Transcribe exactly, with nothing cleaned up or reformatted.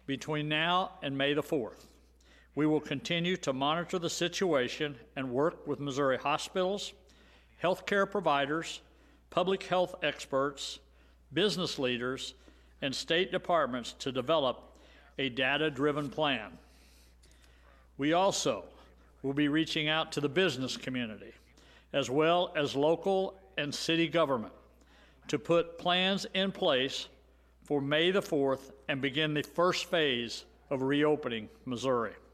Between now and May the fourth, we will continue to monitor the situation and work with Missouri hospitals, healthcare providers, public health experts, business leaders, and state departments to develop a data-driven plan. We also will be reaching out to the business community, as well as local and city government, to put plans in place for May the fourth and begin the first phase of reopening Missouri.